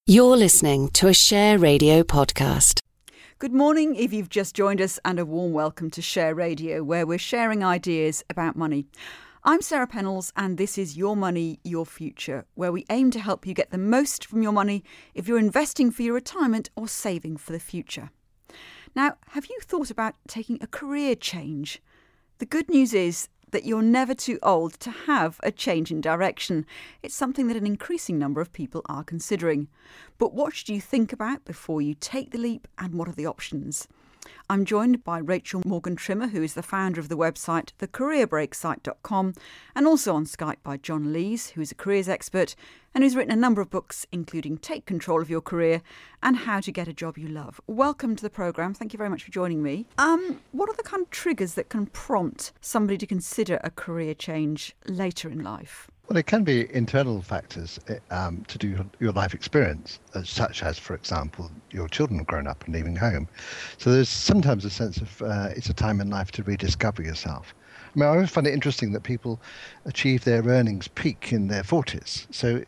You're listening to a Share Radio podcast. Good morning if you've just joined us, and a warm welcome to Share Radio, where we're sharing ideas about money. I'm Sarah Pennells, and this is Your Money, Your Future, where we aim to help you get the most from your money if you're investing for your retirement or saving for the future. Now, have you thought about taking a career change? The good news is that you're never too old to have a change in direction. It's something that an increasing number of people are considering. But what should you think about before you take the leap, and what are the options? I'm joined by Rachel Morgan-Trimmer, who is the founder of the website thecareerbreaksite.com, and also on Skype by John Lees, who is a careers expert and who's written a number of books, including Take Control of Your Career and How to Get a Job You Love. Welcome to the programme. Thank you very much for joining me. What are the kind of triggers that can prompt somebody to consider a career change later in life? Well, it can be internal factors to do your life experience, such as, for example, your children have grown up and leaving home. So there's sometimes a sense of it's a time in life to rediscover yourself. I mean, I always find it interesting that people achieve their earnings peak in their 40s. So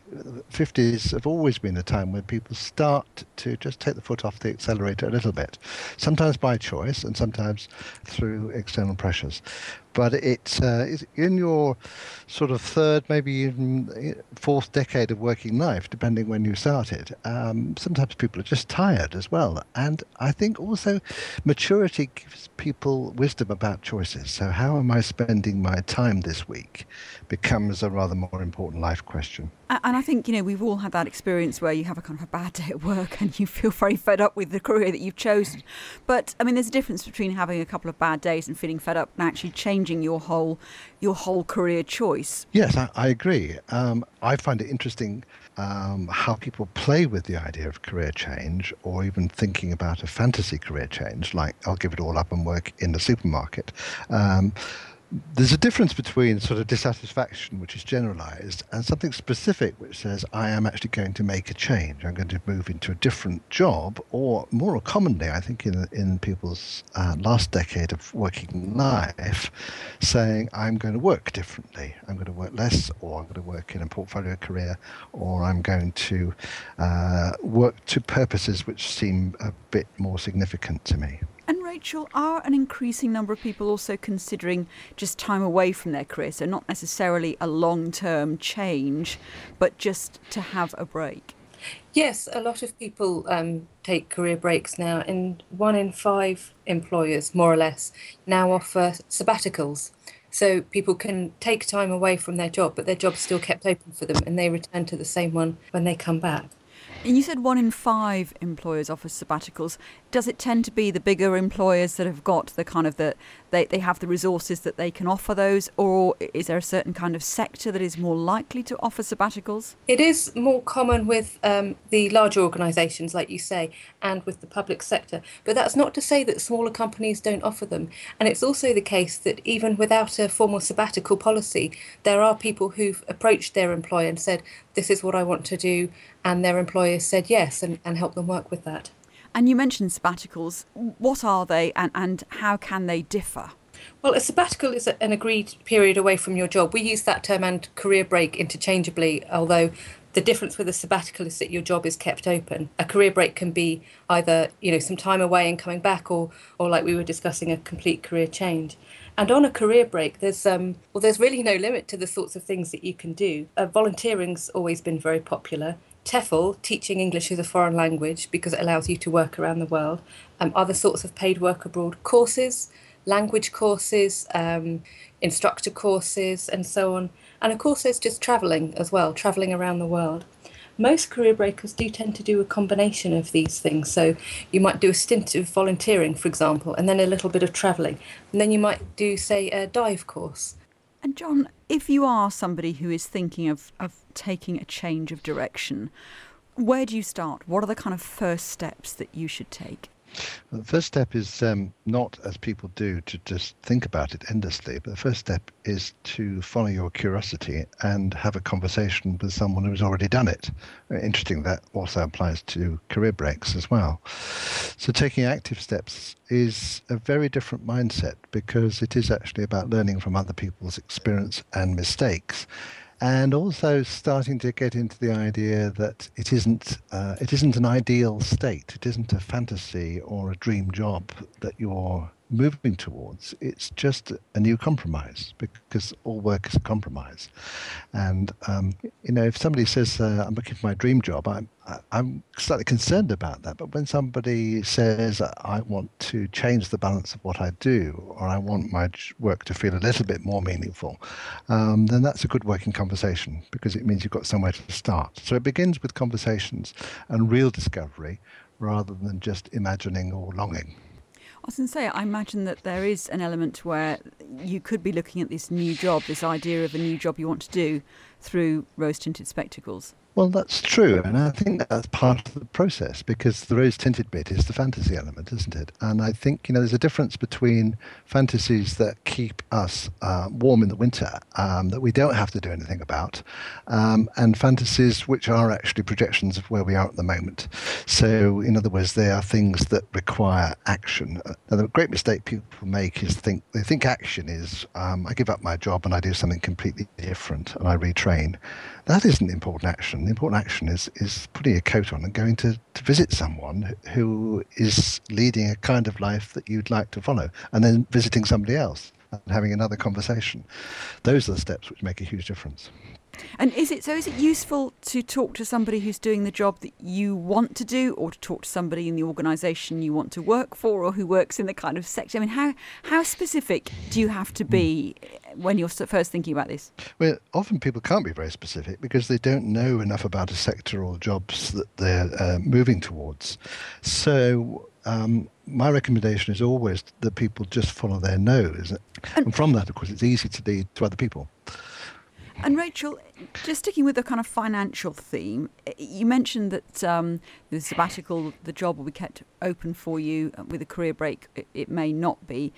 50s have always been a time when people start to just take the foot off the accelerator a little bit, sometimes by choice and sometimes through external pressures. But it's in your sort of third, maybe even fourth decade of working life, depending when you started. Sometimes people are just tired as well. And I think also maturity gives people wisdom about choices. So how am I spending my time this week becomes a rather more important life question. And I think, we've all had that experience where you have a kind of a bad day at work and you feel very fed up with the career that you've chosen. But, there's a difference between having a couple of bad days and feeling fed up and actually changing your whole career choice. Yes, I agree. I find it interesting how people play with the idea of career change, or even thinking about a fantasy career change, like I'll give it all up and work in the supermarket. There's a difference between sort of dissatisfaction, which is generalized, and something specific, which says, I am actually going to make a change. I'm going to move into a different job, or more commonly, I think, in people's last decade of working life, saying, I'm going to work differently. I'm going to work less, or I'm going to work in a portfolio career, or I'm going to work to purposes which seem a bit more significant to me. And Rachel, are an increasing number of people also considering just time away from their career? So not necessarily a long-term change, but just to have a break? Yes, a lot of people take career breaks now, and 1 in 5 employers, more or less, now offer sabbaticals. So people can take time away from their job, but their job's still kept open for them, and they return to the same one when they come back. And you said 1 in 5 employers offer sabbaticals. Does it tend to be the bigger employers that have got the kind of they have the resources that they can offer those, or is there a certain kind of sector that is more likely to offer sabbaticals? It is more common with the larger organisations, like you say, and with the public sector. But that's not to say that smaller companies don't offer them. And it's also the case that even without a formal sabbatical policy, there are people who've approached their employer and said, this is what I want to do, and their employer said yes and helped them work with that. And you mentioned sabbaticals. What are they, and how can they differ? Well, a sabbatical is an agreed period away from your job. We use that term and career break interchangeably, although the difference with a sabbatical is that your job is kept open. A career break can be either, some time away and coming back, or like we were discussing, a complete career change. And on a career break, there's really no limit to the sorts of things that you can do. Volunteering's always been very popular. TEFL, teaching English as a foreign language, because it allows you to work around the world. Other sorts of paid work abroad courses, language courses, instructor courses, and so on. And of course, there's just travelling as well, travelling around the world. Most career breakers do tend to do a combination of these things. So you might do a stint of volunteering, for example, and then a little bit of travelling. And then you might do, say, a dive course. And John, if you are somebody who is thinking of taking a change of direction, where do you start? What are the kind of first steps that you should take? Well, the first step is not, as people do, to just think about it endlessly, but the first step is to follow your curiosity and have a conversation with someone who's already done it. Interesting, that also applies to career breaks as well. So taking active steps is a very different mindset, because it is actually about learning from other people's experience and mistakes. and also starting to get into the idea that it isn't an ideal state. It isn't a fantasy or a dream job that you're moving towards. It's just a new compromise, because all work is a compromise. And if somebody says I'm looking for my dream job, I'm slightly concerned about that. But when somebody says I want to change the balance of what I do, or I want my work to feel a little bit more meaningful, then that's a good working conversation, because it means you've got somewhere to start. So it begins with conversations and real discovery, rather than just imagining or longing. I was going to say, I imagine that there is an element where you could be looking at this new job, this idea of a new job you want to do, through rose-tinted spectacles. Well, that's true, and I think that's part of the process, because the rose-tinted bit is the fantasy element, isn't it? And I think, there's a difference between fantasies that keep us warm in the winter, that we don't have to do anything about, and fantasies which are actually projections of where we are at the moment. So, in other words, they are things that require action. Now, the great mistake people make is they think action is, I give up my job and I do something completely different and I retrain. That isn't important action. The important action is putting a coat on and going to visit someone who is leading a kind of life that you'd like to follow, and then visiting somebody else and having another conversation. Those are the steps which make a huge difference. And is it useful to talk to somebody who's doing the job that you want to do, or to talk to somebody in the organisation you want to work for, or who works in the kind of sector? I mean, how specific do you have to be when you're first thinking about this? Well, often people can't be very specific because they don't know enough about a sector or jobs that they're moving towards. So my recommendation is always that people just follow their nose. And from that, of course, it's easy to lead to other people. And Rachel, just sticking with the kind of financial theme, you mentioned that the sabbatical, the job will be kept open for you. With a career break, it may not be.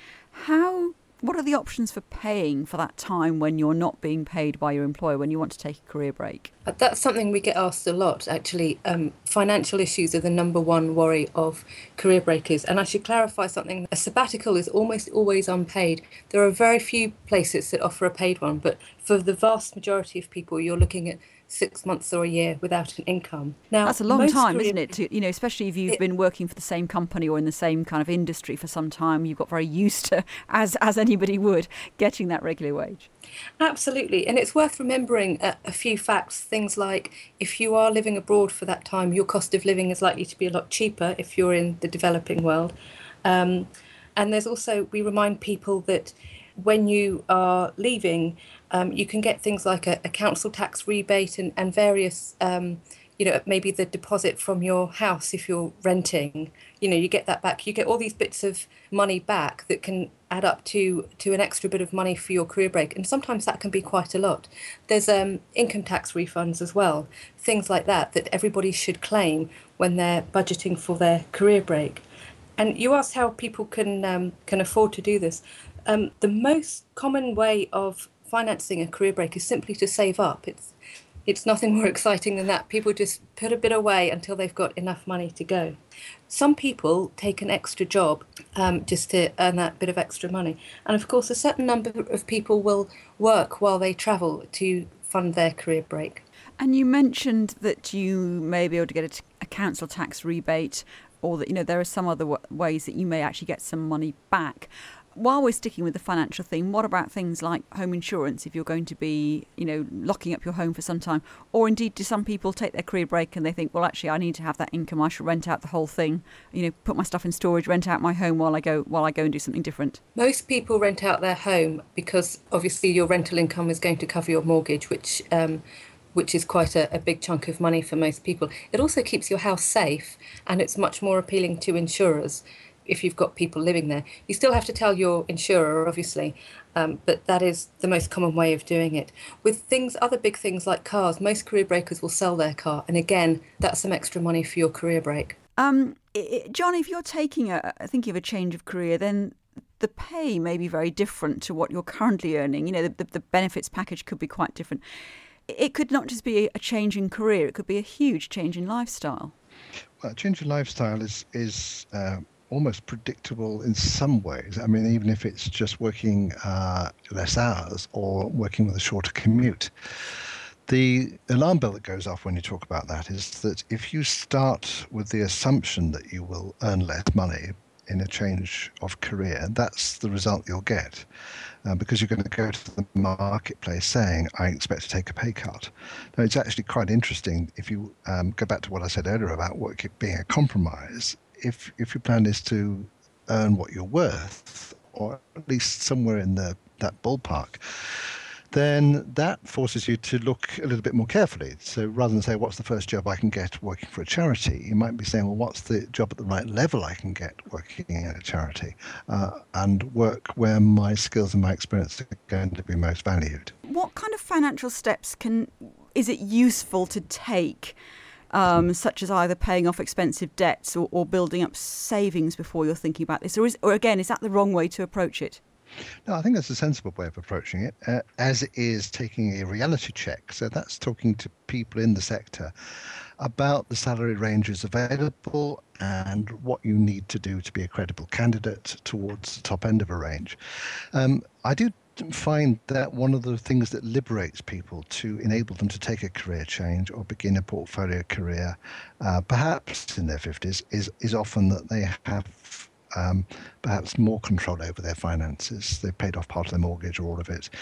What are the options for paying for that time when you're not being paid by your employer, when you want to take a career break? That's something we get asked a lot, actually. Financial issues are the number one worry of career breakers. And I should clarify something. A sabbatical is almost always unpaid. There are very few places that offer a paid one, but for the vast majority of people, you're looking at 6 months or a year without an income. Now, that's a long time, isn't it? Especially if you've been working for the same company or in the same kind of industry for some time, you've got very used to, as anybody would, getting that regular wage. Absolutely. And it's worth remembering a few facts, things like if you are living abroad for that time, your cost of living is likely to be a lot cheaper if you're in the developing world. And there's also, we remind people that when you are leaving, you can get things like a council tax rebate and various, maybe the deposit from your house if you're renting, you get that back. You get all these bits of money back that can add up to an extra bit of money for your career break. And sometimes that can be quite a lot. There's income tax refunds as well, things like that everybody should claim when they're budgeting for their career break. And you asked how people can afford to do this. The most common way of financing a career break is simply to save up. It's nothing more exciting than that. People just put a bit away until they've got enough money to go. Some people take an extra job just to earn that bit of extra money. And of course, a certain number of people will work while they travel to fund their career break. And you mentioned that you may be able to get a council tax rebate, or that there are some other ways that you may actually get some money back. While we're sticking with the financial theme, what about things like home insurance if you're going to be, locking up your home for some time? Or indeed, do some people take their career break and they think, well, actually, I need to have that income. I should rent out the whole thing, put my stuff in storage, rent out my home while I go and do something different? Most people rent out their home because obviously your rental income is going to cover your mortgage, which is quite a big chunk of money for most people. It also keeps your house safe, and it's much more appealing to insurers if you've got people living there. You still have to tell your insurer, obviously, but that is the most common way of doing it. With other big things like cars, most career breakers will sell their car, and again, that's some extra money for your career break. John, if you're thinking of a change of career, then the pay may be very different to what you're currently earning. The benefits package could be quite different. It could not just be a change in career, it could be a huge change in lifestyle. Well, a change in lifestyle is almost predictable in some ways. I mean, even if it's just working less hours or working with a shorter commute. The alarm bell that goes off when you talk about that is that if you start with the assumption that you will earn less money in a change of career, that's the result you'll get. Because you're going to go to the marketplace saying, I expect to take a pay cut. Now, it's actually quite interesting if you go back to what I said earlier about work being a compromise. If your plan is to earn what you're worth, or at least somewhere in that ballpark, then that forces you to look a little bit more carefully. So rather than say, what's the first job I can get working for a charity, you might be saying, well, what's the job at the right level I can get working at a charity, and work where my skills and my experience are going to be most valued. What kind of financial steps is it useful to take, such as either paying off expensive debts or building up savings before you're thinking about this? Or again, is that the wrong way to approach it? No, I think that's a sensible way of approaching it, as it is taking a reality check. So that's talking to people in the sector about the salary ranges available and what you need to do to be a credible candidate towards the top end of a range. I do find that one of the things that liberates people to enable them to take a career change or begin a portfolio career, perhaps in their 50s, is often that they have perhaps more control over their finances. They've paid off part of their mortgage or all of it.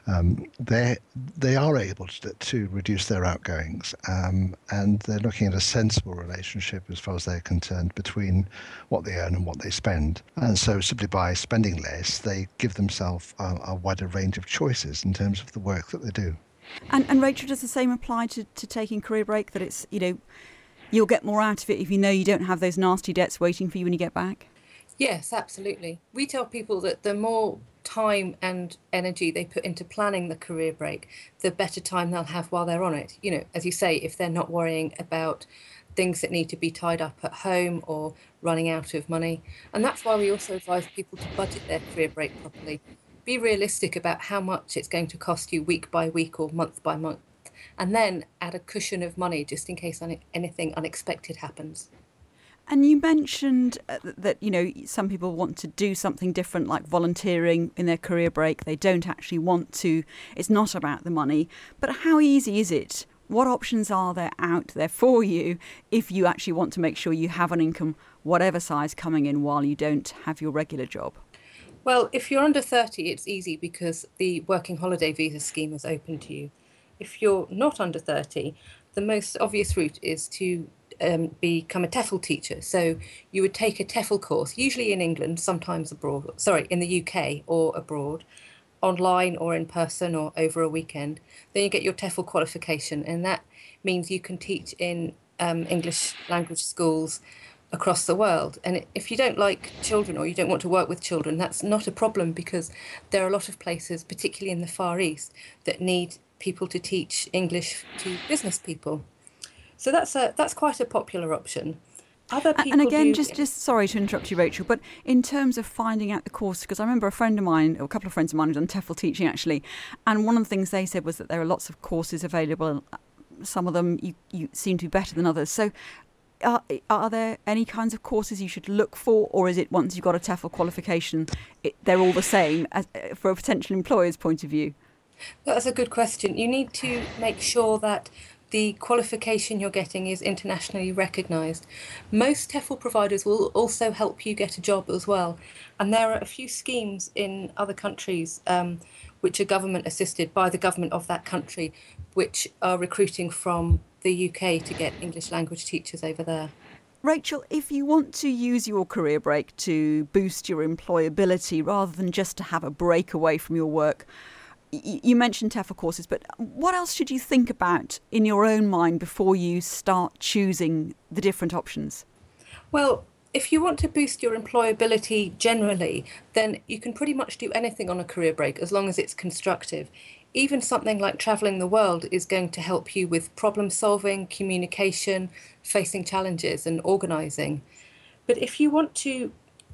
They are able to reduce their outgoings, and they're looking at a sensible relationship as far as they're concerned between what they earn and what they spend. And so simply by spending less, they give themselves a wider range of choices in terms of the work that they do. And Rachel, does the same apply to taking career break, that it's, you'll get more out of it if you know you don't have those nasty debts waiting for you when you get back? Yes, absolutely. We tell people that the more time and energy they put into planning the career break, the better time they'll have while they're on it. As you say, if they're not worrying about things that need to be tied up at home or running out of money. And that's why we also advise people to budget their career break properly. Be realistic about how much it's going to cost you week by week or month by month, and then add a cushion of money just in case anything unexpected happens. And you mentioned that, some people want to do something different, like volunteering in their career break. They don't actually want to. It's not about the money. But how easy is it? What options are there out there for you if you actually want to make sure you have an income, whatever size, coming in while you don't have your regular job? Well, if you're under 30, it's easy because the working holiday visa scheme is open to you. If you're not under 30, the most obvious route is to become a TEFL teacher. So you would take a TEFL course, usually in England, sometimes abroad, in the UK or abroad, online or in person or over a weekend. Then you get your TEFL qualification, and that means you can teach in English language schools across the world. And if you don't like children or you don't want to work with children, that's not a problem, because there are a lot of places, particularly in the Far East, that need people to teach English to business people. So that's quite a popular option. Other people and again, just sorry to interrupt you, Rachel, but in terms of finding out the course, because I remember a friend of mine, or a couple of friends of mine, who've done TEFL teaching actually, and one of the things they said was that there are lots of courses available. Some of them you seem to be better than others. So are there any kinds of courses you should look for, or is it once you've got a TEFL qualification, they're all the same for a potential employer's point of view? That's a good question. You need to make sure that the qualification you're getting is internationally recognised. Most TEFL providers will also help you get a job as well. And there are a few schemes in other countries which are government assisted by the government of that country, which are recruiting from the UK to get English language teachers over there. Rachel, if you want to use your career break to boost your employability rather than just to have a break away from your work, you mentioned TEFL courses, but what else should you think about in your own mind before you start choosing the different options? Well, if you want to boost your employability generally, then you can pretty much do anything on a career break as long as it's constructive. Even something like travelling the world is going to help you with problem solving, communication, facing challenges and organising. But if you want to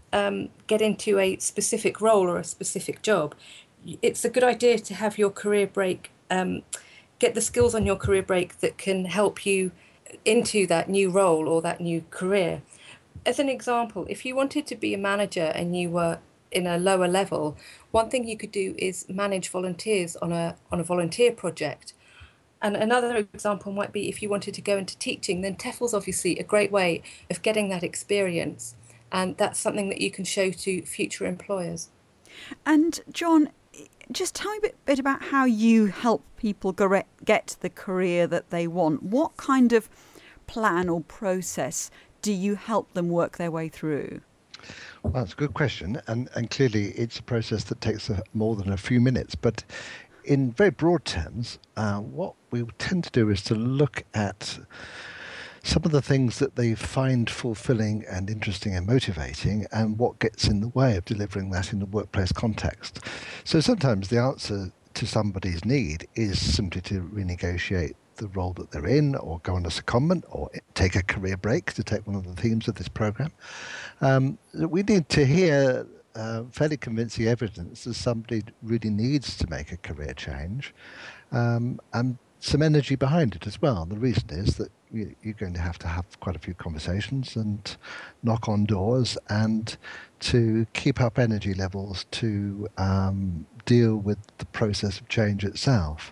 get into a specific role or a specific job, it's a good idea to have your career break, get the skills on your career break that can help you into that new role or that new career. As an example, if you wanted to be a manager and you were in a lower level, one thing you could do is manage volunteers on a volunteer project. And another example might be if you wanted to go into teaching, then TEFL's obviously a great way of getting that experience. And that's something that you can show to future employers. And John, just tell me a bit about how you help people get the career that they want. What kind of plan or process do you help them work their way through? Well, that's a good question. And clearly it's a process that takes more than a few minutes. But in very broad terms, what we tend to do is to look at some of the things that they find fulfilling and interesting and motivating, and what gets in the way of delivering that in the workplace context. So sometimes the answer to somebody's need is simply to renegotiate the role that they're in, or go on a secondment, or take a career break, to take one of the themes of this program. We need to hear fairly convincing evidence that somebody really needs to make a career change, and some energy behind it as well. And the reason is that you're going to have quite a few conversations and knock on doors, and to keep up energy levels to deal with the process of change itself.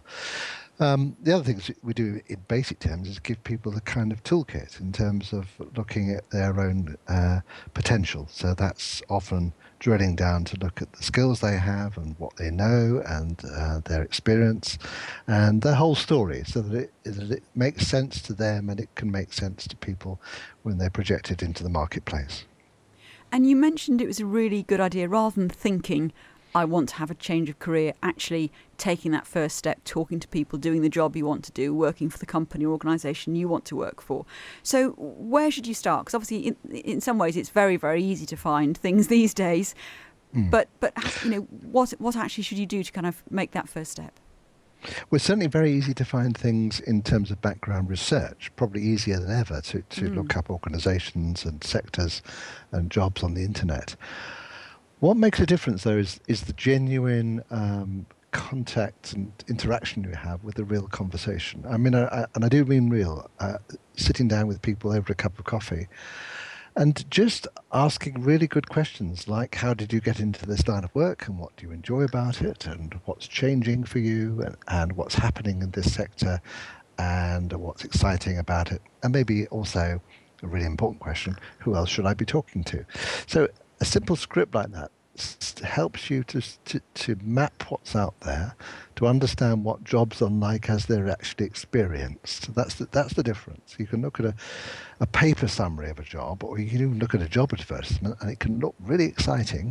The other things we do in basic terms is give people a kind of toolkit in terms of looking at their own potential. So that's often drilling down to look at the skills they have and what they know, and their experience and their whole story, so that it makes sense to them and it can make sense to people when they're projected into the marketplace. And you mentioned it was a really good idea, rather than thinking, I want to have a change of career, actually taking that first step, talking to people, doing the job you want to do, working for the company or organisation you want to work for. So where should you start? Because obviously in some ways it's very, very easy to find things these days. But what actually should you do to kind of make that first step? Well, it's certainly very easy to find things in terms of background research, probably easier than ever to look up organisations and sectors and jobs on the internet. What makes a difference, though, is the genuine contact and interaction you have with the real conversation. I mean, and I do mean real, sitting down with people over a cup of coffee and just asking really good questions like, how did you get into this line of work, and what do you enjoy about it, and what's changing for you, and what's happening in this sector, and what's exciting about it. And maybe also a really important question, who else should I be talking to? So a simple script like that helps you to map what's out there, to understand what jobs are like as they're actually experienced. That's the difference. You can look at a paper summary of a job, or you can even look at a job advertisement, and it can look really exciting,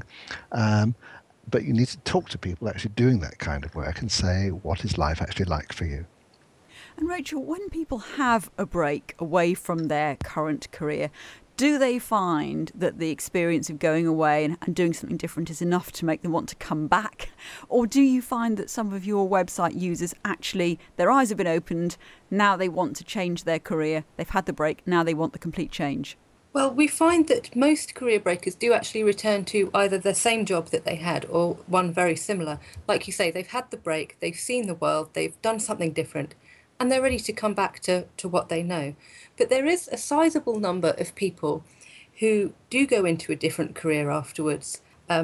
but you need to talk to people actually doing that kind of work and say, what is life actually like for you? And Rachel, when people have a break away from their current career, do they find that the experience of going away and doing something different is enough to make them want to come back? Or do you find that some of your website users actually, their eyes have been opened, now they want to change their career, they've had the break, now they want the complete change? Well, we find that most career breakers do actually return to either the same job that they had or one very similar. Like you say, they've had the break, they've seen the world, they've done something different, and they're ready to come back to what they know. But there is a sizable number of people who do go into a different career afterwards.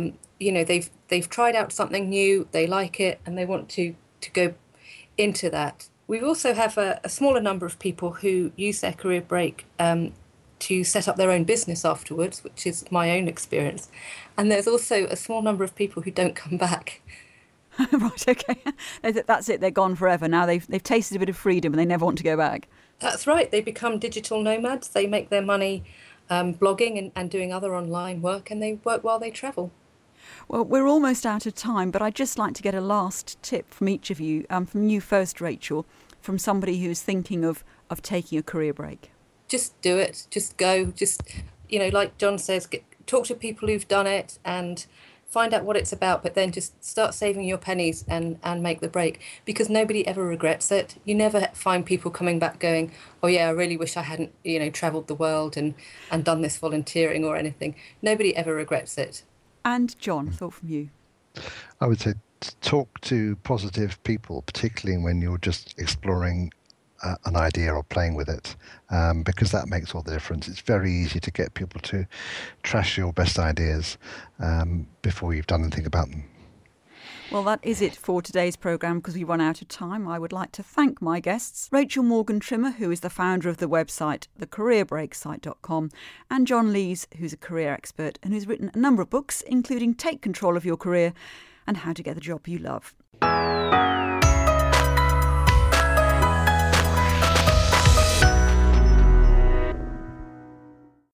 They've tried out something new, they like it, and they want to go into that. We also have a smaller number of people who use their career break to set up their own business afterwards, which is my own experience. And there's also a small number of people who don't come back. Right, okay. That's it, they're gone forever. Now they've tasted a bit of freedom and they never want to go back. That's right. They become digital nomads. They make their money blogging and doing other online work, and they work while they travel. Well, we're almost out of time, but I'd just like to get a last tip from each of you. From you first, Rachel, from somebody who's thinking of taking a career break. Just do it. Just go. Just, like John says, talk to people who've done it and find out what it's about, but then just start saving your pennies and make the break, because nobody ever regrets it. You never find people coming back going, oh yeah, I really wish I hadn't, travelled the world and done this volunteering or anything. Nobody ever regrets it. And John, thought from you? I would say talk to positive people, particularly when you're just exploring an idea or playing with it, because that makes all the difference. It's very easy to get people to trash your best ideas before you've done anything about them. Well, that is it for today's programme because we run out of time. I would like to thank my guests, Rachel Morgan Trimmer, who is the founder of the website thecareerbreaksite.com, and John Lees, who's a career expert and who's written a number of books, including Take Control of Your Career and How to Get the Job You Love.